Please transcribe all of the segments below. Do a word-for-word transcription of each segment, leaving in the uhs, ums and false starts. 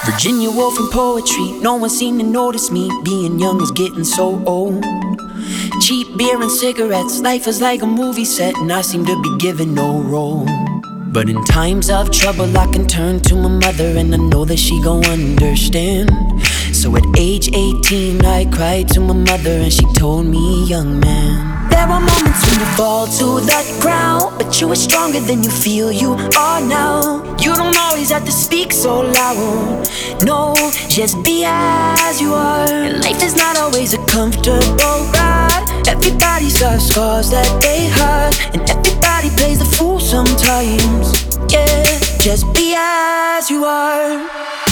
Virginia Woolf and poetry, no one seemed to notice me. Being young was getting so old. Cheap beer and cigarettes, life was like a movie set, and I seemed to be given no role. But in times of trouble I can turn to my mother, and I know that she gon' understand. So at age eighteen I cried to my mother, and she told me, young man, there are moments when you fall to the ground, but you are stronger than you feel you are now. You don't always have to speak so loud. No, just be as you are. And life is not always a comfortable ride. Everybody's got scars that they hide, and everybody plays the fool sometimes. Yeah, just be as you are.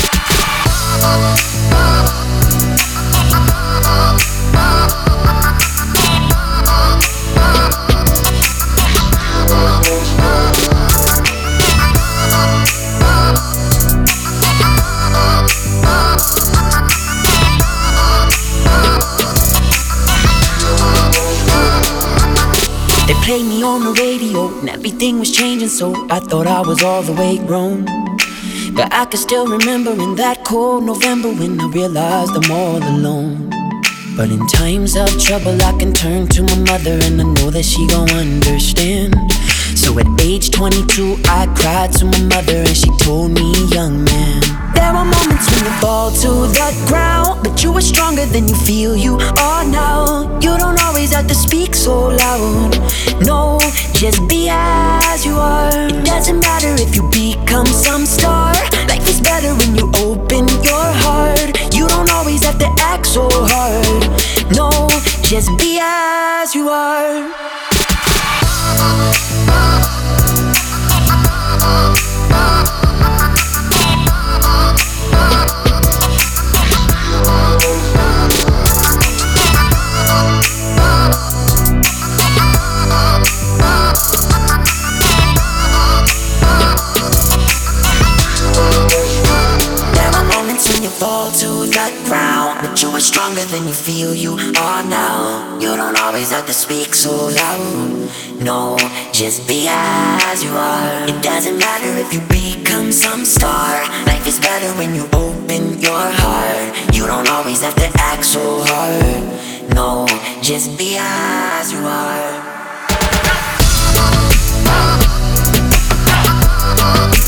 They played me on the radio, and everything was changing, so I thought I was all the way grown. But I can still remember in that cold November when I realized I'm all alone. But in times of trouble I can turn to my mother, and I know that she gon' understand. So at age twenty-two I cried to my mother, and she told me, young man, there are moments when you fall to the ground, but you are stronger than you feel you are now. You don't always have to speak so loud. No, just be as you are. It doesn't matter if you become some star. Life is better when you open your heart. You don't always have to act so hard. No, just be as you are. Fall to the ground, but you are stronger than you feel you are now. You don't always have to speak so loud. No, just be as you are. It doesn't matter if you become some star. Life is better when you open your heart. You don't always have to act so hard. No, just be as you are.